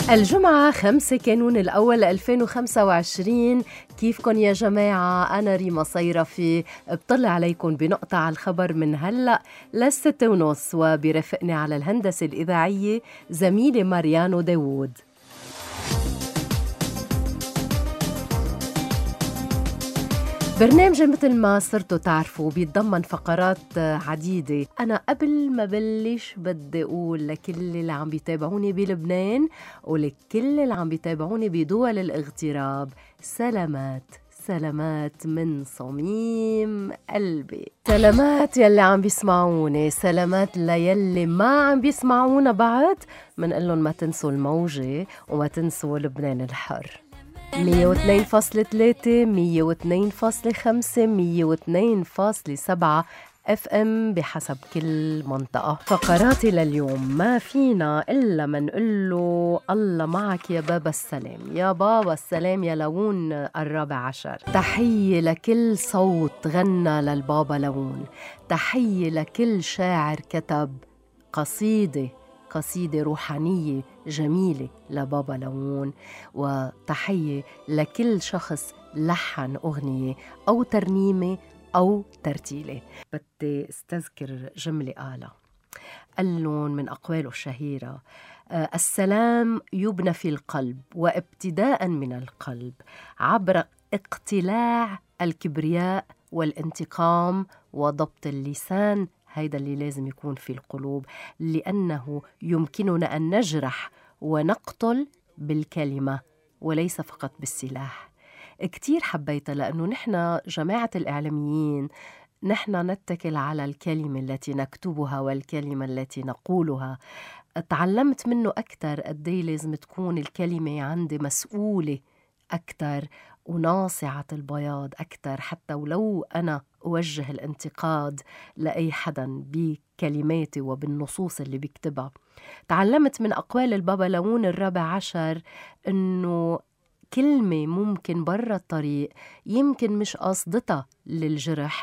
الجمعة 5 كانون الأول 2025. كيفكن يا جماعة؟ أنا ريما صيرفي بطلع عليكم بنقطة على الخبر من هلأ ل6:30، وبرفقني على الهندسة الإذاعية زميلي ماريانو داوود. برنامج مثل ما صرتوا تعرفوا بيتضمن فقرات عديدة. أنا قبل ما بلش بدي أقول لكل اللي عم بيتابعوني بلبنان ولكل اللي عم بيتابعوني بدول الاغتراب، سلامات من صميم قلبي. سلامات يلي عم بيسمعوني، سلامات ليلي ما عم بيسمعونا بعد. منقول لهم ما تنسوا الموجة وما تنسوا لبنان الحر. 102.3 102.5 102.7 FM بحسب كل منطقة. فقراتي لليوم ما فينا إلا منقول له الله معك يا بابا السلام، يا بابا السلام يا لون 14. تحية لكل صوت غنى للبابا لون، تحية لكل شاعر كتب قصيدة روحانية جميلة لبابا لون، وتحية لكل شخص لحن أغنية أو ترنيمة أو ترتيلة. بدي استذكر جملة قالون من أقواله الشهيرة: السلام يبنى في القلب، وابتداء من القلب عبر اقتلاع الكبرياء والانتقام وضبط اللسان. هيدا اللي لازم يكون في القلوب، لأنه يمكننا أن نجرح ونقتل بالكلمة وليس فقط بالسلاح. كتير حبيتها لأنه نحن جماعة الإعلاميين نحن نتكل على الكلمة التي نكتبها والكلمة التي نقولها. تعلمت منه أكتر قدي لازم تكون الكلمة عندي مسؤولة أكتر وناصعة البياض أكتر، حتى ولو أنا أوجه الانتقاد لأي حدا بكلماتي وبالنصوص اللي بيكتبها. تعلمت من أقوال البابا لون 14 إنه كلمة ممكن برا الطريق يمكن مش قصدتها للجرح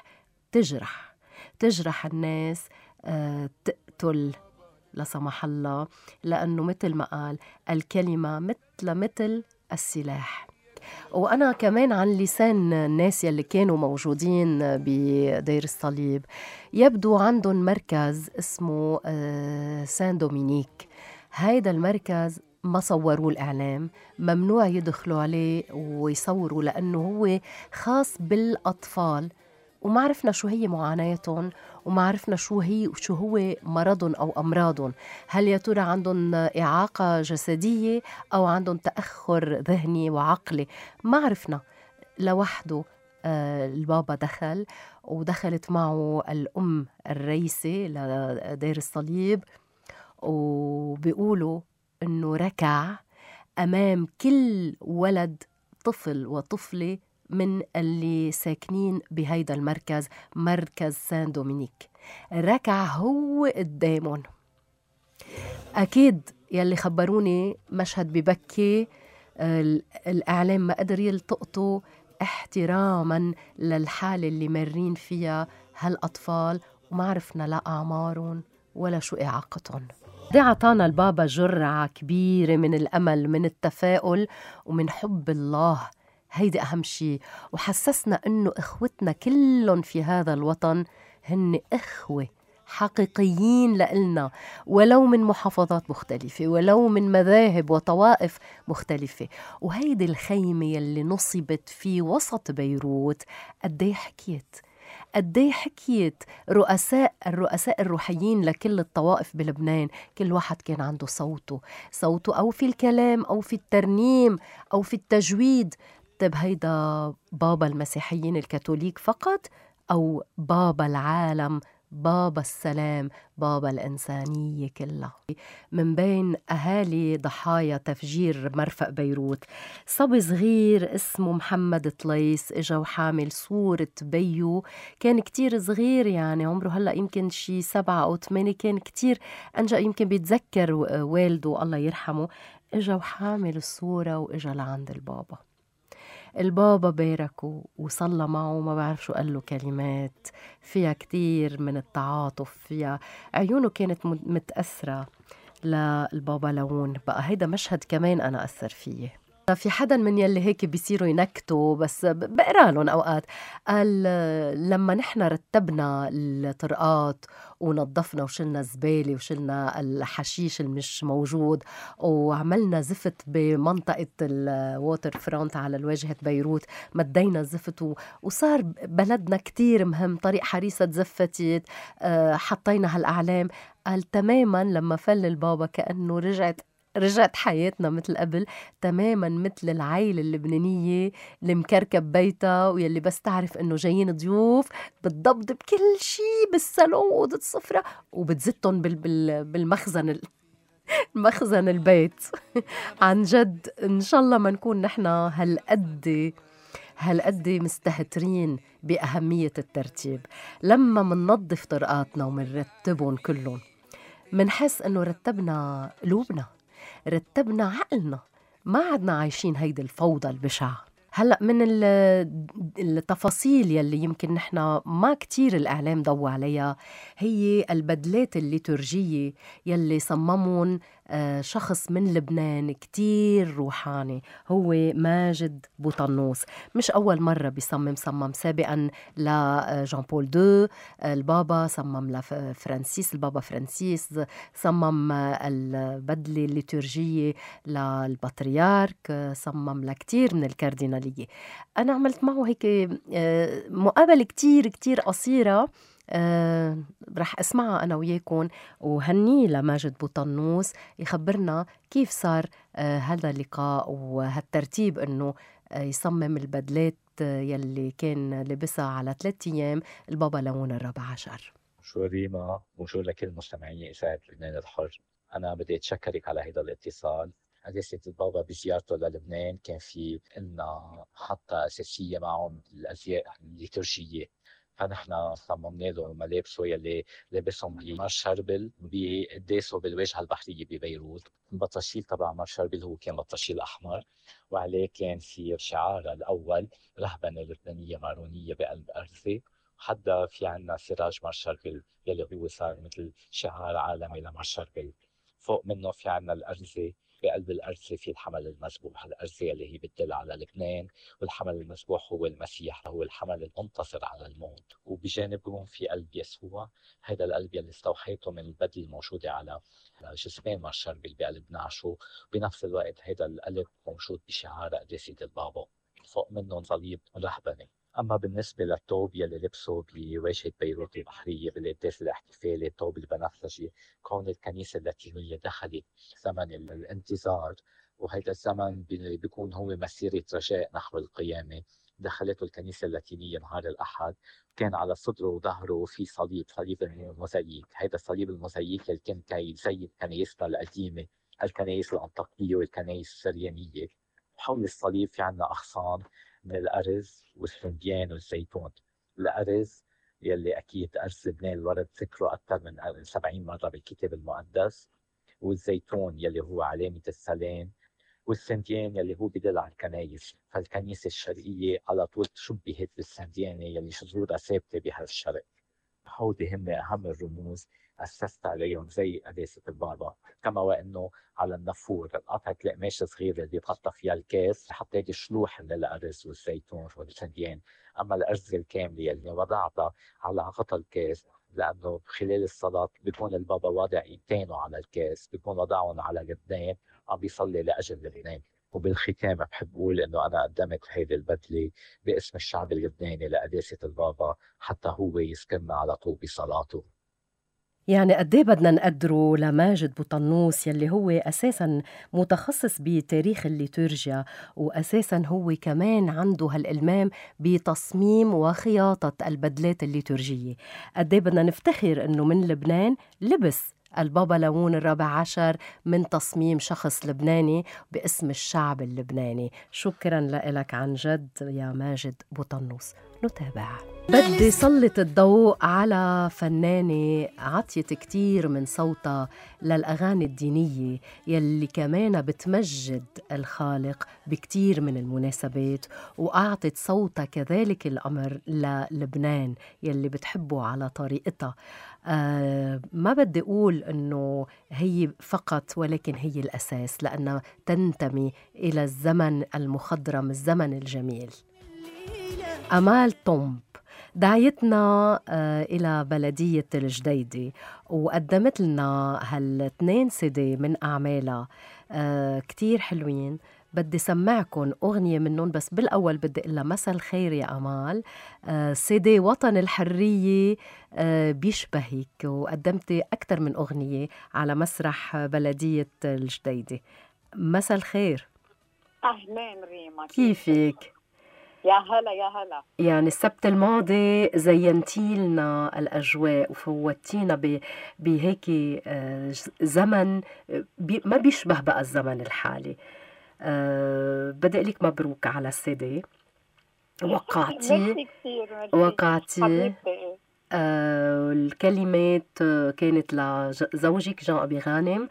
تجرح الناس، تقتل لا سمح الله، لأنه مثل ما قال الكلمة مثل السلاح. وأنا كمان عن لسان الناس يلي كانوا موجودين بدير الصليب، يبدو عندهم مركز اسمه سان دومينيك. هيدا المركز ما صوروا الإعلام، ممنوع يدخلوا عليه ويصوروا لأنه هو خاص بالأطفال، وما عرفنا شو هي معاناتهم وما عرفنا شو هو مرضهم أو أمراضهم. هل يا ترى عندهم إعاقة جسدية أو عندهم تأخر ذهني وعقلي؟ ما عرفنا. لوحده البابا دخل ودخلت معه الأم الرئيسة لدير الصليب، وبيقولوا إنه ركع أمام كل ولد طفل وطفلة من اللي ساكنين بهيدا المركز، مركز سان دومينيك. ركع هو قدامهم. أكيد يلي خبروني مشهد ببكي، الإعلام ما قدر يلتقطه احتراما للحالة اللي مرين فيها هالأطفال، وما عرفنا لا أعمارهم ولا شو إعاقتهم. دي عطانا البابا جرعة كبيرة من الأمل، من التفاؤل ومن حب الله. هيدي أهم شيء، وحسسنا أنه إخوتنا كلهم في هذا الوطن هن إخوة حقيقيين لإلنا، ولو من محافظات مختلفة ولو من مذاهب وطوائف مختلفة. وهيدي الخيمة يلي نصبت في وسط بيروت قدي حكيت الرؤساء الروحيين لكل الطوائف بلبنان. كل واحد كان عنده صوته أو في الكلام أو في الترنيم أو في التجويد. طب هيدا بابا المسيحيين الكاثوليك فقط أو بابا العالم، بابا السلام، بابا الإنسانية كلها؟ من بين أهالي ضحايا تفجير مرفأ بيروت صبي صغير اسمه محمد طليس، إجا وحامل صورة بيو. كان كتير صغير، يعني عمره هلأ يمكن شي 7 أو 8، كان كتير أنجا، يمكن بيتذكر والده الله يرحمه. إجا وحامل الصورة وإجا لعند البابا باركه وصلى معه، ما بعرف شو قال له، كلمات فيها كتير من التعاطف، فيها عيونه كانت متأثرة للبابا لون. بقى هيدا مشهد كمان أنا أثر فيه. في حدا من يلي هيك بيصيروا ينكتوا، بس بقرا لهم أوقات، قال لما نحن رتبنا الطرقات ونظفنا وشلنا الزبالة وشلنا الحشيش المش موجود وعملنا زفت بمنطقة الووتر فرونت على الواجهة بيروت، مدينا الزفت وصار بلدنا كتير مهم، طريق حريصة تزفتت، حطينا هالأعلام. قال تماما لما فل البابا كأنه رجعت حياتنا مثل قبل، تماما مثل العائلة اللبنانية اللي مكركب بيتها ويلي بس تعرف انه جايين ضيوف بتضبط بكل شيء بالصالون وأوضة السفرة وبتزتهم بالمخزن مخزن البيت. عن جد إن شاء الله ما نكون نحن هالقد مستهترين بأهمية الترتيب. لما مننظف طرقاتنا ومنرتبهم كلهم منحس انه رتبنا قلوبنا، رتبنا عقلنا، ما عدنا عايشين هيدي الفوضى البشعة. هلأ من التفاصيل يلي يمكن نحن ما كتير الإعلام ضوى عليها هي البدلات الليتورجية يلي صممون شخص من لبنان كتير روحاني، هو ماجد بوطنوس. مش أول مرة بيصمم، صمم سابقا لجان بول دو، البابا صمم لفرانسيس، البابا فرانسيس صمم البدلة الليتورجية للبطريارك، صمم لكتير من الكاردينالية. أنا عملت معه هيك مقابلة كتير كتير قصيرة، رح أسمعها أنا وياكم وهني لماجد بوطنوس يخبرنا كيف صار هذا اللقاء وهالترتيب أنه يصمم البدلات يلي كان لبسها على 3 أيام البابا لون الرابع عشر. شو ريما وشو لكل مستمعي إذاعة لبنان الحر، أنا بدي أتشكرك على هذا الاتصال. قداسة البابا بزيارته للبنان كان في إلنا حتى أساسية معهم الأزياء الليتورجية، فنحن صممنا له ملابسه يلي لابسهم بمار شربل بقداسه بالواجهة البحرية ببيروت. البطاشيل تبع مار شربل هو كان بطاشيل أحمر، وعليه كان في شعار الأول رهبنة لبنانية مارونية بقلب أرزة، وحدا في عنا سراج مار شربل يلي هو صار مثل شعار عالمي لمار شربل. فوق منه في عنا الأرزة، بقلب الأرزة في الحمل المذبوح، الأرزة اللي هي بتدل على لبنان، والحمل المذبوح هو المسيح، هو الحمل المنتصر على الموت. وبجانبهم في قلب يسوع، هذا القلب يلي استوحيته من البدلة الموجودة على جسمين مار شربل بقلب نعشه. بنفس الوقت هذا القلب موجود بشعار قداسة البابا، فوق منهم صليب رهبنة. أما بالنسبة للثوب يلي لبسه بواجهة بيروت البحرية بالقداس الاحتفالي، الثوب البنفسجي، كون الكنيسة اللاتينية دخلت زمن الانتظار، وهذا الزمن بيكون هو مسيرة رجاء نحو القيامة، دخلته الكنيسة اللاتينية نهار الأحد. كان على صدره وظهره في صليب الموزاييك. هذا الصليب الموزاييك اللي كان يزين كنايسنا القديمة، الكنايس الأنطاكية والكنايس السريانية. حول الصليب في عنا أغصان من الأرز والسنديان والزيتون. الأرز يلي أكيد أرز لبنان الورد ذكره أكثر من 70 مرة بالكتاب المقدس، والزيتون يلي هو علامة السلام، والسنديان يلي هو بدل على الكنايس. فالكنيسة الشرقية على طول شبهت بالسنديانة يلي جذورها ثابتة بهالشرق. هودي هم أهم الرموز أسست عليهم زي قداسة البابا. كما وأنه على النافور قطعة القماش الصغيرة اللي بحطها فيها الكاس حطيت شلوح من الأرز والزيتون والسنديان. أما الأرز الكاملة اللي وضعتها على غطا الكاس، لأنه خلال الصلاة بيكون البابا واضع إيدينه على الكاس، بيكون وضعهم على لبنان، عم بيصلي لأجل لبنان. وبالختام بحب أقول إنه أنا قدمت هيدي البدلة باسم الشعب اللبناني لقداسة البابا حتى هو يسكننا على طوب صلاته. يعني قد ايه بدنا نقدره لماجد بوطنوس يلي هو أساساً متخصص بتاريخ الليتورجيا، وأساساً هو كمان عنده هالإلمام بتصميم وخياطة البدلات الليتورجية. قد ايه بدنا نفتخر إنه من لبنان لبس البابا لون الرابع عشر من تصميم شخص لبناني باسم الشعب اللبناني. شكراً لك عن جد يا ماجد بوطنوس. نتابع. بدي سلط الضوء على فنانة عطيت كتير من صوتها للأغاني الدينية يلي كمان بتمجد الخالق بكتير من المناسبات، وأعطت صوتها كذلك الأمر للبنان يلي بتحبه على طريقتها. ما بدي أقول أنه هي فقط، ولكن هي الأساس لأنها تنتمي إلى الزمن المخضرم، الزمن الجميل. أمال طومب دعيتنا إلى بلدية الجديدة وقدمت لنا هالاتنين سيدي من أعمالها كتير حلوين. بدي سمعكن أغنية منهم، بس بالأول بدي إلا مساء الخير يا أمال. سيدي وطن الحرية بيشبهك، وقدمتي أكتر من أغنية على مسرح بلدية الجديدة. مساء الخير. أهلين ريما، كيفك؟ يا هلا يا هلا. يعني السبت الماضي زينتي لنا الأجواء وفوتينا بهيك زمن ما بيشبه بقى الزمن الحالي. بدي لك مبروك على السيدي. وقعتي الكلمات كانت لزوجك جان أبي غانم،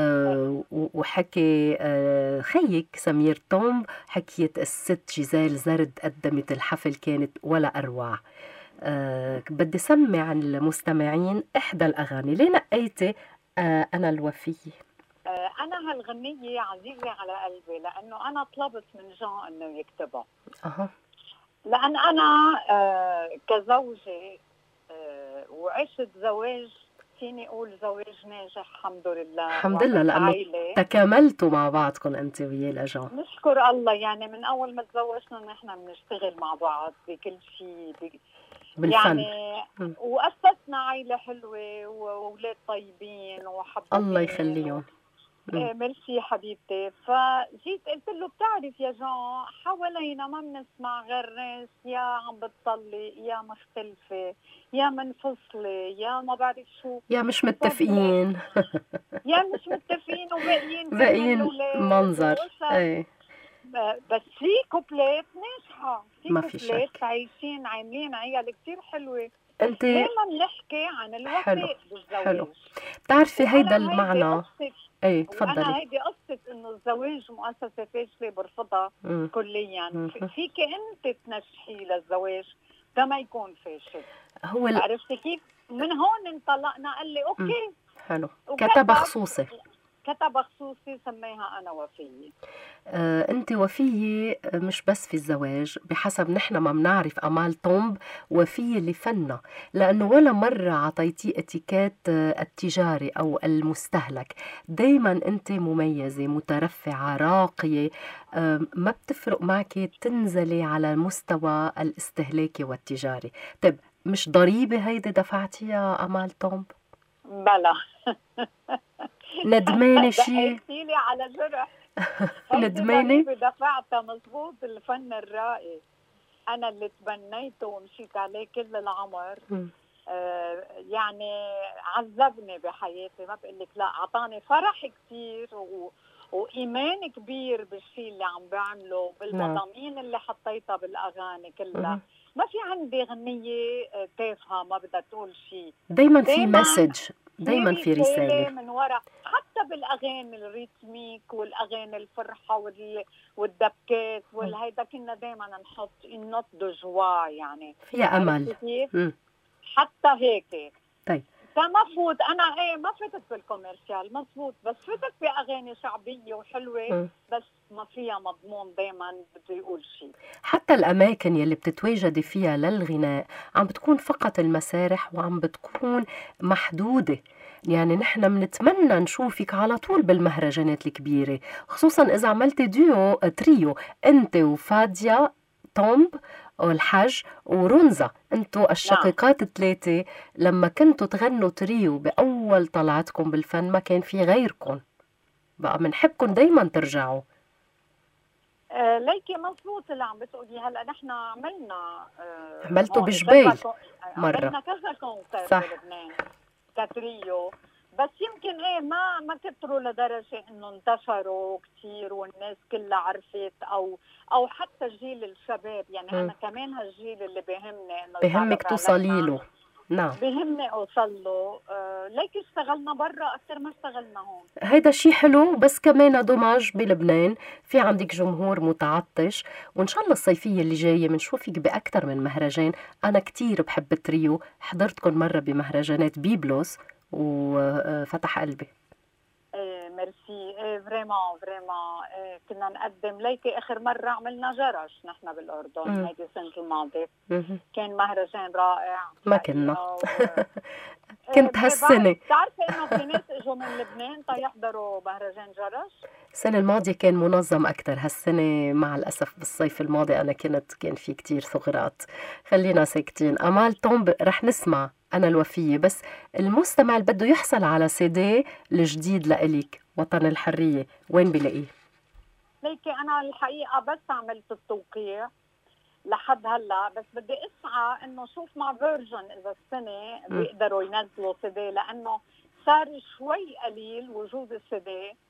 وحكي خيك سمير طومب، حكيت الست جيزيل زرد، قدمت الحفل كانت ولا أروع. بدي سمع عن المستمعين إحدى الأغاني. ليه نقيتي أنا الوفية؟ أنا هالغنية عزيزة على قلبي لأنه أنا طلبت من جان أنه يكتبها. لأن أنا كزوجة وعشت زواج، فيني أقول زواج ناجح الحمد لله. الحمد لله، لأنه تكاملتوا مع بعضكم أنت ويا لجان. نشكر الله. يعني من أول ما تزوجنا نحن بنشتغل مع بعض بكل شيء بالفن. يعني وأسسنا عائلة حلوة وأولاد طيبين وحبوبين. الله يخليهم. ميرسي حبيبتي. فجيت قلت له بتعرف يا جان، حوالينا ما بنسمع غير ناس يا عم بتصلي، يا مختلفة، يا منفصلة، يا ما بعرف شو، يا مش متفقين يا مش متفقين باقيين منظر. ايه بس في كوبلات ناجحة، ما في كوبلات عايشين عاملين عيال كتير حلوة. انت دايما بنحكي عن الوفاء بالزواج. حلو. بتعرفي هيدا المعنى. ايه تفضلي. وانا هيدي قصة انه الزواج مؤسسة فاشلة برفضها كليا. فيك انت تنجحي للزواج ده ما يكون فاشل. هو عرفتي كيف؟ من هون انطلقنا. قال لي اوكي حلو. كتب خصوصي سميها أنا وفية. أنت وفية مش بس في الزواج، بحسب نحن ما بنعرف أمال طومب وفية لفنة، لأنه ولا مرة عطيتي اتيكات التجاري أو المستهلك. دايما أنت مميزة، مترفعة، راقية، ما بتفرق معك تنزلي على المستوى الاستهلاكي والتجاري. طيب مش ضريبة هيدي دفعتيها أمال طومب؟ بلا ندمانة شي؟ دقيتيلي على جرح. ندمانة؟ دفعتها مزبوط. الفن الرائع أنا اللي تبنيته ومشيت عليه كل العمر. يعني عذبني بحياتي، ما بقول لك لا، أعطاني فرح كتير وإيمان كبير بالشيء اللي عم بعمله، بالمضامين اللي حطيتها بالأغاني كلها. ما في عندي غنية تافهة ما بدها تقول شيء. دايما في مسج، دايما في رسالة من وراء. حتى بالأغاني الريتميك والأغاني الفرحة والدبكات والهيدا كنا دايما نحط النوت دو جوا، يعني فيها أمل. حتى هيك. طيب فما فوت أنا ما فتت بالكوميرشال مزبوط، بس فتت بأغاني شعبية وحلوة. بس ما فيها مضمون، دايما بده يقول شيء. حتى الأماكن يلي بتتواجدي فيها للغناء عم بتكون فقط المسارح، وعم بتكون محدودة. يعني نحن منتمنى نشوفك على طول بالمهرجانات الكبيرة، خصوصا إذا عملتي تريو أنت وفاديا طومب والحج ورونزا، انتوا الشقيقات الثلاثة. لما كنتوا تغنوا تريو بأول طلعتكم بالفن ما كان في غيركم، بقى منحبكم دايما ترجعوا. ليكي مظبوط اللي عم بتقولي. هلا نحن عملتوا بجبيل مرة، عملنا كذا كونسرت بلبنان كتريو. بس يمكن ايه ما كتروا لدرجه انه انتشروا كثير والناس كلها عرفت، او حتى جيل الشباب. يعني انا كمان هالجيل اللي بيهمني انه بهمك توصلي له. نعم بهمني اوصل له. ليك اشتغلنا برا اكثر ما اشتغلنا هون. هيدا شيء حلو، بس كمان دوماج بلبنان في عندك جمهور متعطش، وان شاء الله الصيفيه اللي جايه بنشوفك باكثر من مهرجان. انا كتير بحب التريو، حضرتكم مره بمهرجانات بيبلوس وفتح قلبي. ميرسي. فريمون كنا نقدم ليكي اخر مره عملنا جرش نحن بالاردن هيدي السنه الماضيه. كان مهرجان رائع. ما كنا كنت هالسنه بتعرفي انه في ناس اجوا من لبنان يحضروا مهرجان جرش. السنه الماضيه كان منظم اكثر، هالسنه مع الاسف بالصيف الماضي انا كان في كتير ثغرات. خلينا ساكتين. امال تومب رح نسمع أنا الوفية، بس المستمع اللي بده يحصل على CD الجديد لإلك وطن الحرية وين بلاقيه؟ ليكي أنا الحقيقة بس عملت التوقيع لحد هلا، بس بدي أسعى إنه شوف مع فيرجن إذا السنة بيقدروا ينزلوا CD، لأنه صار شوي قليل وجود الCD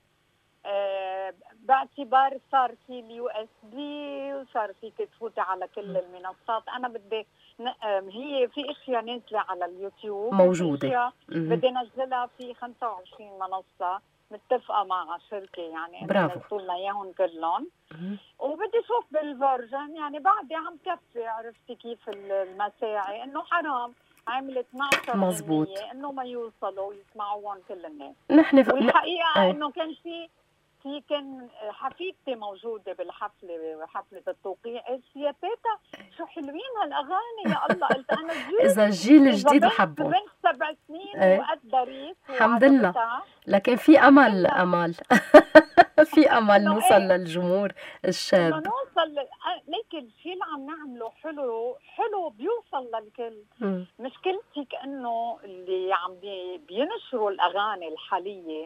باعتبار صار في USB وصار فيك تفوتي على كل المنصات. أنا بدي هي في اشياء نازله على اليوتيوب موجوده، بدي انزلها في 25 منصه متفقه مع شركه يعني انه ينزلوا لنا اياهم كلهم. وبدي اشوف بالفيرجن يعني بعدي عم كفي. عرفتي كيف المساعي انه حرام عملت 12% انه ما يوصلوا يسمعوهم كل الناس. والحقيقه انه كان كان حفيدتي موجودة حفلة التوقيع. يا تيتا شو حلوين هالأغاني يا الله. قلت أنا إذا الجيل الجديد حبوا بنت 7 سنين وقدرت الحمد لله. لكن في أمل في أمل نوصل للجمهور الشاب. نوصل ليك الشيء اللي عم نعمله حلو بيوصل للكل. مشكلتك إنه اللي عم بينشروا الأغاني الحالية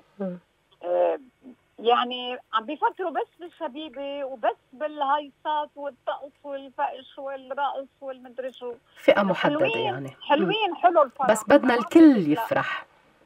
يعني عم بيفكروا بس بالشبيبة وبس بالهايصات والطقس والفقش والرقص والمدري شو، فئة محددة يعني حلوين حلو الفرح، بس بدنا الكل يفرح.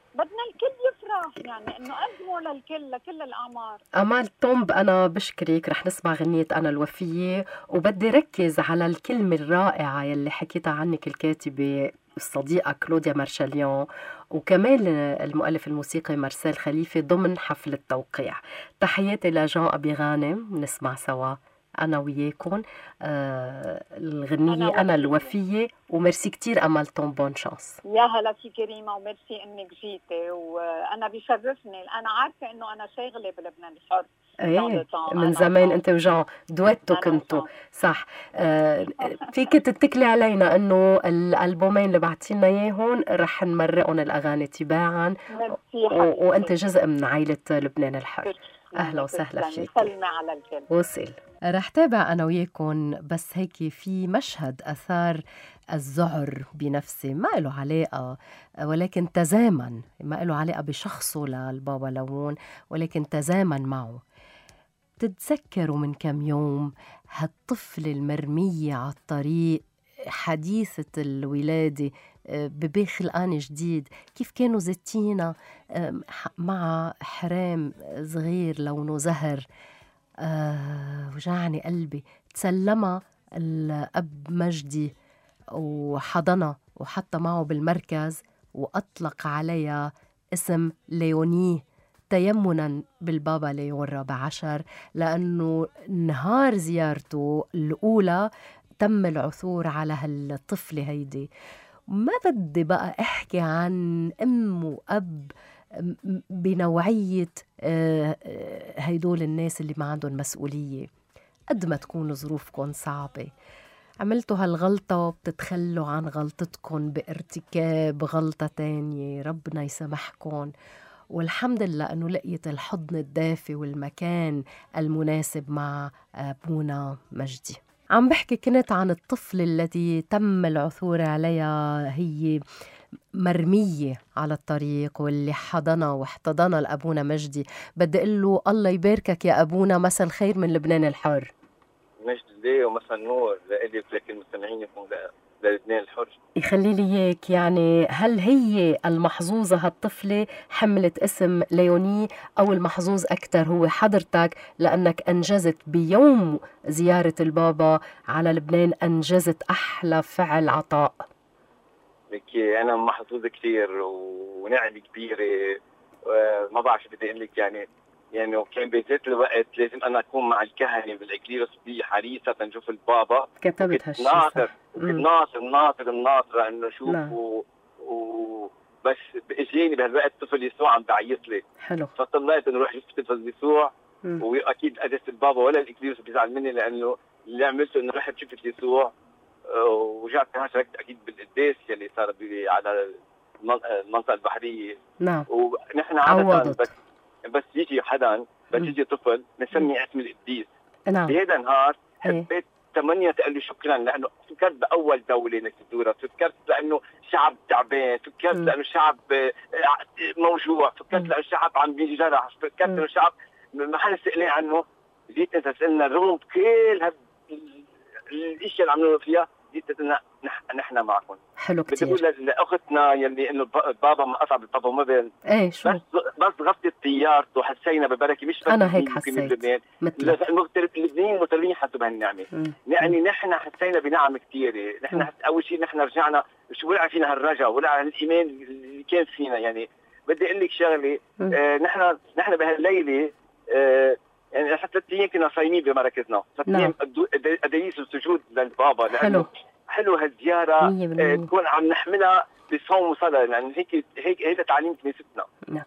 يعني انه قدموا لكل الاعمار. امال تومب انا بشكرك. رح نسمع غنية انا الوفية، وبدي ركز على الكلمة الرائعة يلي حكيتها عنك الكاتبة الصديقة كلوديا مارشاليون، وكمان المؤلف الموسيقي مارسيل خليفة ضمن حفل التوقيع. تحياتي لجان أبي غانم. نسمع سوا أنا وياكم الغنية أنا الوفية. وميرسي كتير أمل توم. بون شانس. يا هلا في كريمة، وميرسي إنك جيتي. وأنا بيشرفني، أنا عارفة إنه أنا شاغلة بلبنان الحر من زمان. أنت وجان دويتو كنتوا صح. فيك تتكلي علينا إنه الألبومين اللي بعتينا إياهم رح نمرقهم الأغاني تباعا، وأنت جزء من عائلة لبنان الحر. أهلا وسهلا فيك. سلمي على الكل. وصل. رح تابع أنا وياكم، بس هيك في مشهد أثار الذعر بنفسي، ما له علاقة ولكن تزامن، ما له علاقة بشخصه للبابا لون، ولكن تزامن معه. تتذكروا من كم يوم هالطفل المرمية على الطريق حديثة الولادة ببيخ الآن جديد، كيف كانوا زتينا مع حرام صغير لونه زهر. وجعني قلبي. تسلمها الأب مجدي وحضنها وحط معه بالمركز وأطلق عليها اسم ليونيه تيمنا بالبابا ليون الرابع عشر، لأنه نهار زيارته الأولى تم العثور على هالطفلة هيدي. ما بدي بقى أحكي عن أم وأب بنوعية هيدول الناس اللي ما عندهم مسؤولية. قد ما تكون ظروفكم صعبة عملتوا هالغلطة وبتتخلوا عن غلطتكم بارتكاب غلطة تانية، ربنا يسامحكم. والحمد لله أنه لقيت الحضن الدافي والمكان المناسب مع أبونا مجدي. عم بحكي كنت عن الطفل التي تم العثور عليها، هي مرمية على الطريق، واللي حضنها واحتضنها لأبونا مجدي. بدي أقول له الله يباركك يا أبونا، مساء الخير من لبنان الحر. مجد ليه ومساء النور لإلك ولكل المستمعين. يكون للبنان الحر. يخلي لي اياك، يعني هل هي المحظوظة هالطفلة حملت اسم ليوني، أو المحظوظ أكثر هو حضرتك لأنك أنجزت بيوم زيارة البابا على لبنان، أنجزت أحلى فعل عطاء؟ لكي أنا محظوظ كثير ونعمة كبيرة. ما بعرف بدي أقول لك، يعني وكان بذات الوقت لازم أنا أكون مع الكهنة بالإكليروس دي حريصة نشوف البابا. كتبت هالشيء ناطر إنه شوفه بس اجاني بهالوقت طفل يسوع عم بعيط لي. حلو. فطلعت انه روح شفت طفل يسوع. واكيد قدست البابا ولا الإكليروس بيزعل مني، لانه اللي عملته انه رحت شفت يسوع ورجعت شاركت اكيد بالقداس يلي صار على المنطقه البحريه. نعم. ونحن عاده بس يجي حدا، بس يجي طفل نسمي اسم القديس. نعم. بهذا النهار حبيت تمنيت قال لي شكرا، لانه فكرت باول دوله انك تزورها، فكرت لانه شعب تعبان، فكرت لانه شعب موجوع، فكرت لانه شعب عم بينجرح، فكرت لانه شعب محل استقلال عنه. جيت انت تسالنا رغم كل الاشياء اللي عملوا فيها، جيت تسالنا نحن معكم. حلو كتير. بدي اقول لاختنا يلي انه بابا ما قطع بالبابا موبيل، شو بس غطت طيارته وحسينا ببركه. مش انا هيك حسيت اللبنانيين مغتربين حسوا بهالنعمه. يعني نحن حسينا بنعم كثيره. نحن اول شيء نحن رجعنا شو ولع فينا هالرجاء، ولع الايمان اللي كان فينا. يعني بدي اقول لك شغله، نحن بهالليله يعني حتى 3 ايام كنا صايمين بمراكزنا، 3 ايام قديس السجود للبابا، لانه حلو هالزياره تكون عم نحملها بصوم وصلاه، لان هيك هيدا تعليم كنيستنا.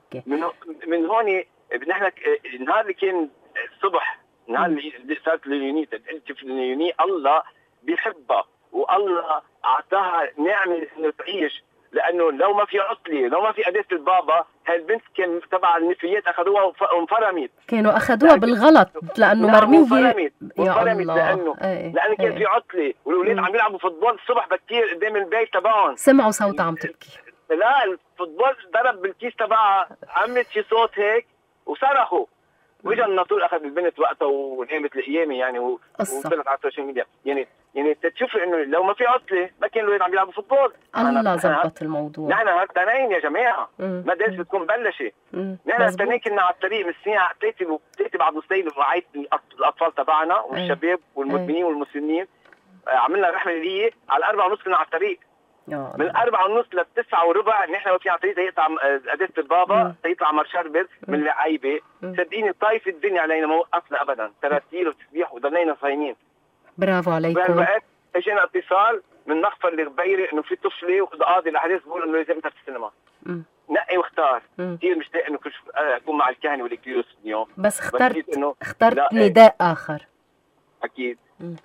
من هون نحن النهار اللي كان الصبح، النهار اللي صارت ليوني، قلت في ليوني الله بيحبها والله اعطاها نعمه انه تعيش، لانه لو ما في عطله، لو ما في قداسه البابا، هالبنت كان تبع النفيات اخذوها وانفرمت. كانوا اخذوها بالغلط لانه مرميه. وانفرمت لانه كان في عطله، والاولاد عم يلعبوا فوتبول الصبح بكير قدام البيت تبعهم، سمعوا صوت عم تبكي. لا الفوتبول ضرب بالكيس تبعها، عملت شي صوت هيك وصرخوا، واجا الناطور اخذ البنت وقتها ونامت القيامه يعني، وصلت على السوشيال ميديا. يعني تشوف انه لو ما في عطله ما كان الولاد عم يلعبوا فوتبول. الله زبط الموضوع. نحن هالتنين يا جماعه مدارس بتكون بلشت. نحن هالتنين كنا على الطريق من الساعه 3 بعد الصيف، وعيت الاطفال تبعنا والشباب والمدمنين والمسنين. عملنا رحله ليليه على 4:30 كنا على الطريق. من 4:30 ل9:15 نحن واقفين على الطريق يقطع قداسه البابا، يطلع مرشربل من العيبه. صدقيني طايف الدنيا علينا، ما وقفنا ابدا، تراتيل وتسبيح وضلينا صايمين. برافو عليكم. بهالوقت اجينا اتصال من مخفر الغبيري انه في طفله وقاضي الاحداث بيقول انه لازم تروح السينما. نقي واختار. كثير مشتاق انه اكون مع الكهنه والإكليروس اليوم، بس اخترت نداء اخر. اكيد.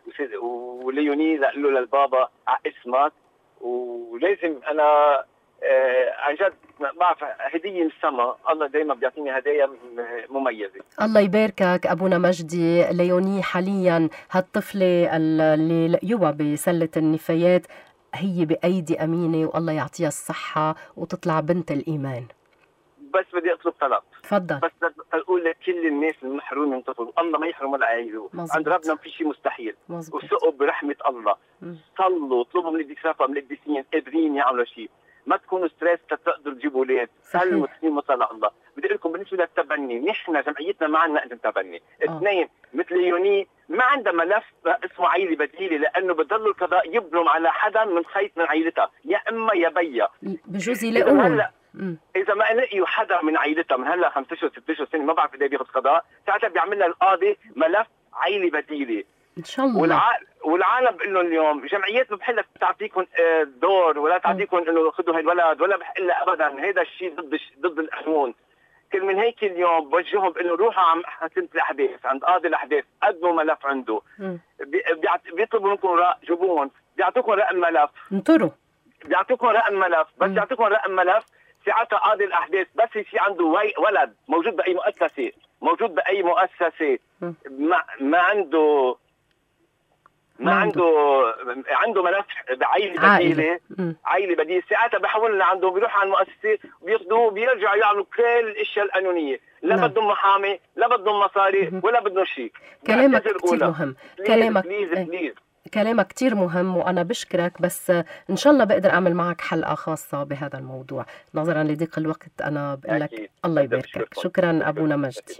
وليوني قال له للبابا على اسمك، ولازم انا عن جد بعرف هديه من السما، الله دائما بيعطيني هدايا مميزه. الله يباركك ابونا مجدي. ليوني حاليا هالطفله اللي يوى بسله النفايات هي بايدي امينه، والله يعطيها الصحه وتطلع بنت الايمان. بس بدي اطلب طلب. تفضل. بس اقول لكل الناس المحرومين من طفل، الله ما يحرم ولا يعيده، عند ربنا ما في شيء مستحيل. وثقوا برحمه الله. صلوا، اطلبوا من الدكاتره من القديسين قادرين يعملوا شيء. ما تكونوا ستريس تقدروا تجيبوا اولاد. سلموا تسليموا على الله. بدي اقول لكم بالنسبه للتبني، نحن جمعيتنا ما عندنا اذن تبني. 2 مثل يوني ما عندها ملف اسمه عائله بديله، لانه بضلوا القضاء يبنوا على حدا من خيط من عائلتها، يا اما يا بيا. بجوز يلاقوهم. اذا ما لقيوا حدا من عائلتها من هلا 5 اشهر 6 اشهر سنه، ما بعرف قد ايه بياخذ قضاء، ساعتها بيعمل لها القاضي ملف عائله بديله ان شاء الله. والعالم بقول لهم اليوم جمعيات ما بحلها تعطيكم دور، ولا تعطيكم انه خذوا هاي الولد، ولا بحلها ابدا. هذا الشيء ضد القانون. كل من هيك اليوم بوجههم بانه روحوا عم حكمة الاحداث عند قاضي الاحداث، قدموا ملف عنده، بيطلبوا منكم رق، جيبوهم، بيعطوكم رقم ملف، انطروا، بيعطوكم رقم ملف، بس يعطوكم رقم ملف ساعتها قاضي الاحداث بس يصير عنده ولد موجود باي مؤسسه، ما عنده ملف عائله بديله، ساعتها بحول لعنده، بيروح على المؤسسه بياخذوه، بيرجعوا يعملوا كل الاشياء القانونيه، لا بدهم محامي، لا بدهم مصاري، ولا بدهم شيء. كلامك كثير مهم. كلامك بليز كلامك كتير مهم وأنا بشكرك، بس إن شاء الله بقدر أعمل معك حلقة خاصة بهذا الموضوع. نظرا لضيق الوقت أنا بقول لك الله يباركك. شكرا أبونا مجدي.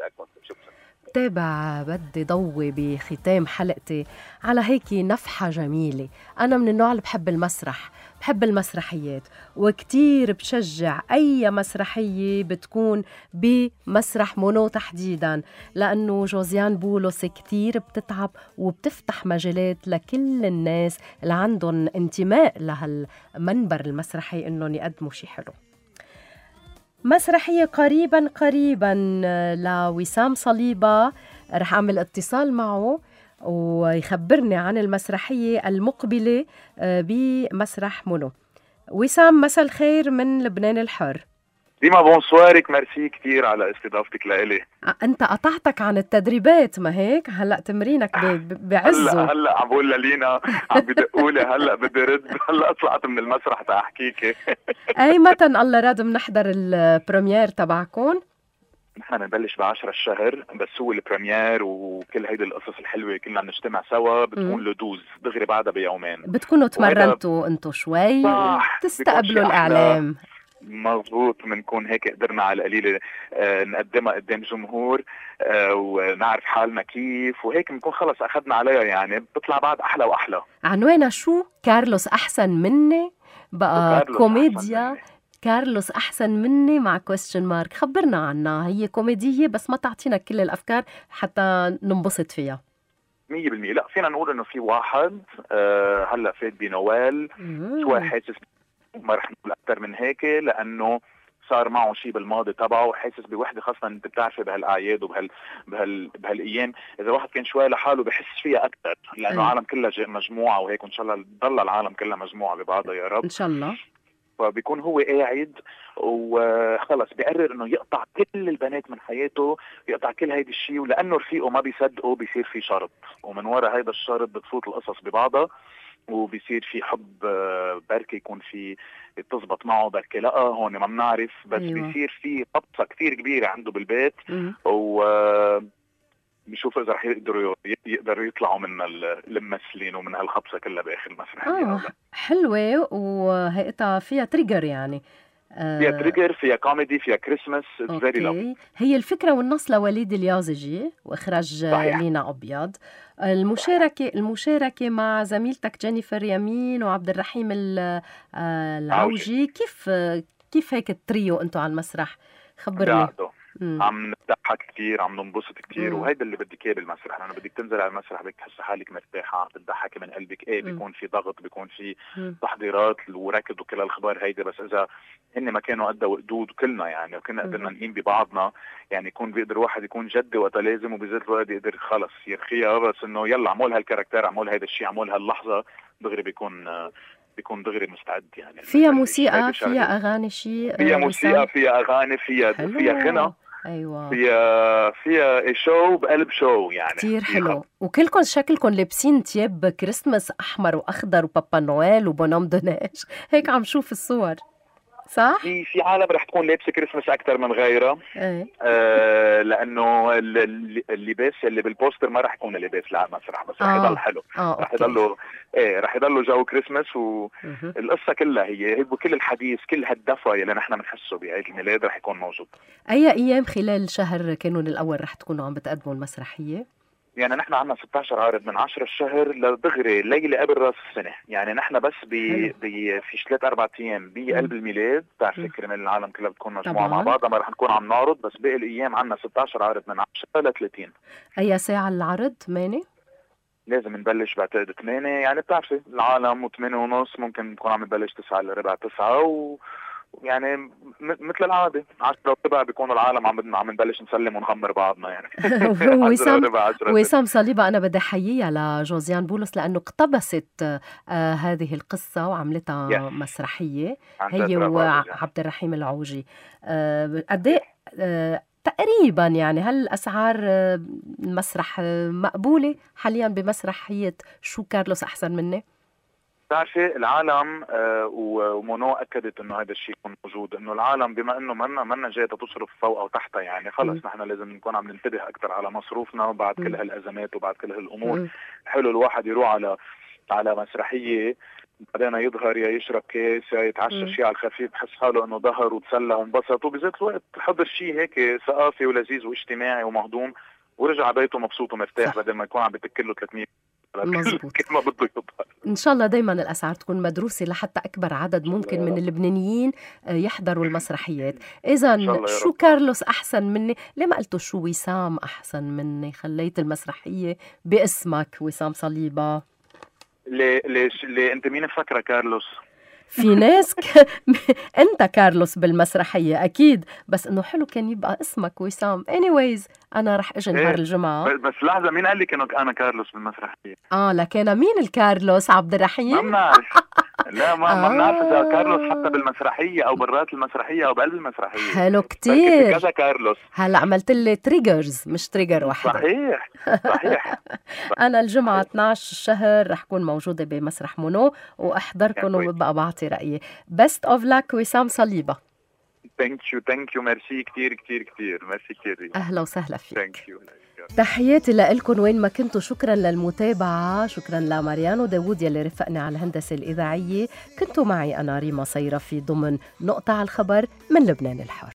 تابع بدي ضوي بختام حلقتي على هيك نفحة جميلة. أنا من النوع اللي بحب المسرح، بحب المسرحيات، وكتير بشجع أي مسرحية بتكون بمسرح مونو تحديداً، لأنه جوزيان بولس كتير بتتعب وبتفتح مجالات لكل الناس اللي عندهم انتماء لهالمنبر المسرحي إنهم يقدموا شي حلو. مسرحية قريباً لوسام صليبة، رح أعمل اتصال معه ويخبرني عن المسرحية المقبلة بمسرح مونو. وسام، مساء الخير من لبنان الحر. ديما بونسوارك، ميرسي كتير على استضافتك لإلي. أنت قطعتك عن التدريبات، ما هيك؟ هلأ تمرينك بعزه. هلأ عم بقول للينا عم بدقولي، هلأ بدي رد، هلأ طلعت من المسرح تأحكيكي. أي متى الله راد بنحضر البريمير تبعكم؟ نحن بنبلش ب10 الشهر، بس هو البريمير وكل هيدي القصص الحلوة كلنا بنجتمع سوا بتكون لدوز دغري بعدها بيومين. بتكونوا تمرنتوا انتوا شوي وتستقبلوا الإعلام. مظبوط، بنكون هيك قدرنا على القليل نقدمها قدام جمهور ونعرف حالنا كيف، وهيك بنكون خلص أخذنا عليها، يعني بتطلع بعد أحلى وأحلى. عنوانها شو؟ كارلوس أحسن مني؟ بقى كوميديا كارلوس أحسن مني مع كويستشن مارك. خبرنا عنها. هي كوميدية بس ما تعطينا كل الأفكار حتى ننبسط فيها. 100%. لا، فينا نقول إنه في واحد هلأ فات بنوال شوي حاسس، ما رح نقول أكتر من هيك لأنه صار معه شيء بالماضي تبعه، حاسس بوحدة، خاصة انت بتعرفي بهالأعياد بهالأيام إذا واحد كان شوي لحاله بحس فيها أكتر، لأنه العالم كلها مجموعة وهيك، وإن شاء الله تضل العالم كلها مجموعة ببعضها يا رب إن شاء الله. فبيكون هو قاعد وخلص بيقرر انه يقطع كل البنات من حياته، يقطع كل هيدا الشيء، ولانه رفيقه ما بيصدقوا بيصير في شرط، ومن وراء هيدا الشرط بتفوت القصص ببعضها وبيصير في حب، بركي يكون في تزبط معه، بركي لا هون ما بنعرف، بس بيصير في قبضة كتير كبيرة عنده بالبيت و بيشوف اذا رح يقدروا يطلعوا من الممثلين ومن هالخبصه كلها باخر المسرحيه. حلوه وهيئتها فيها تريجر، يعني فيها تريجر، فيها كوميدي، فيها كريسماس. هي الفكره والنص لوليد اليازجي واخراج لينا ابيض. المشاركه مع زميلتك جينيفر يمين وعبد الرحيم العوجي. كيف هيك التريو انتوا على المسرح؟ خبرني. عم نضحك كتير، عم ننبسط كتير، وهيدا اللي بدك اياه بالمسرح، لانه بدك تنزل على المسرح بدك تحس حالك مرتاحه، عم تضحكي من قلبك. بيكون في ضغط، بيكون في تحضيرات وركض وكل الخبر هيدا، بس اذا هن ما كانوا قد وقدود وكلنا يعني وكنا قدرنا نقيم ببعضنا، يعني يكون بيقدر واحد يكون جدي وقتها لازم، وبذات الوقت يقدر خلص يرخيها، بس انه يلا عمول هالكاركتر، عمول هيدا الشيء، عمول هاللحظه، دغري بيكون دغري مستعد. يعني فيها موسيقى، فيها اغاني، فيها موسيقى، فيها اغاني، فيها غنى. ايوه، فيها شو بقلب شو، يعني كتير حلو. وكلكم شكلكم لابسين تياب كريسماس احمر واخضر وبابا نويل وبونام دوناش، هيك عم شوف الصور، صح؟ في عالم رح تكون لابسه كريسماس اكثر من غيرها. لانه اللباس اللي بالبوستر ما رح يكون لباس لا مسرح، بس رح يضل حلو. رح يضلوا جو كريسماس، والقصه كلها هي كل الحديث، كل هالدفى اللي نحن بنحسه بعيد الميلاد رح يكون موجود. اي ايام خلال شهر كانون الاول رح تكونوا عم بتقدموا المسرحيه؟ يعني نحن عنا 16 عرض من 10 الشهر لدغري ليلة قبل راس السنة، يعني نحن بس في 3-4 أيام بقلب الميلاد، بتعرفي كرمال العالم كلها بتكون مجموعة مع بعضها، ما رح نكون عم نعرض، بس باقي الأيام عنا 16 عرض من 10 ل30. أي ساعة العرض؟ 8؟ لازم نبلش بعتقد 8، يعني بتعرفي العالم و8:30 ممكن نكون عم نبلش 9:15 9 يعني مثل العادة 10:15 بيكونوا العالم عم نبلش نسلم ونغمر بعضنا يعني. وسام صليبة أنا بدي أحييها لجوزيان بولس لأنه اقتبست هذه القصة وعملتها مسرحية، هي وعبد الرحيم العوجي. قد تقريبا يعني هل أسعار المسرح مقبولة حاليا بمسرحية شو كارلوس أحسن مني؟ بتعرفي العالم ومونو أكدت إنه هذا الشيء يكون موجود، إنه العالم بما إنه منا جاية تصرف فوق أو تحتها، يعني خلص نحن لازم نكون عم ننتبه أكتر على مصروفنا بعد كل هالأزمات وبعد كل هالأمور. حلو الواحد يروح على على مسرحيه، بعدين يظهر يا يشرب كاس يا يتعشى شيء على الخفيف، بحس حاله انه ظهر وتسلى وانبسط، وبذات الوقت حضر شيء هيك ثقافي ولذيذ واجتماعي ومهضوم، ورجع بيته مبسوط ومرتاح بدل ما يكون عم بتكله 300 مزبوط. كل ما بده يظهر. إن شاء الله دايما الأسعار تكون مدروسة لحتى أكبر عدد ممكن من اللبنانيين يحضروا المسرحيات. إذا شو كارلوس أحسن مني؟ ليه ما قلتوا شو وسام أحسن مني؟ خليت المسرحية باسمك وسام صليبة. ليه انت مين مفكره كارلوس؟ في ناس انت كارلوس بالمسرحيه اكيد، بس انه حلو كان يبقى اسمك وسام. anyways انا رح اجي نهار الجمعه. بس لحظه، مين قال لك انه انا كارلوس بالمسرحيه؟ لكن مين الكارلوس؟ عبد الرحيم؟ ما بنعرف. لا ما بنعرف اذا كارلوس حتى بالمسرحيه او برات المسرحيه او بقلب المسرحيه. حلو كتير. كذا كارلوس. هلا عملت لي تريجرز مش تريجر واحده. صحيح. انا الجمعه 12 الشهر رح كون موجوده بمسرح مونو واحضركم وببقى بعطي رايي. بيست اوف لك وسام صليبه. ثانك يو ميرسي كتير ميرسي كتير. اهلا وسهلا فيك. ثانك يو. تحياتي لكم وين ما كنتوا. شكرا للمتابعة. شكرا لماريانو داوود يلي رفقني على الهندسة الإذاعية. كنتوا معي أنا ريما صيرفي ضمن نقطة على الخبر من لبنان الحر.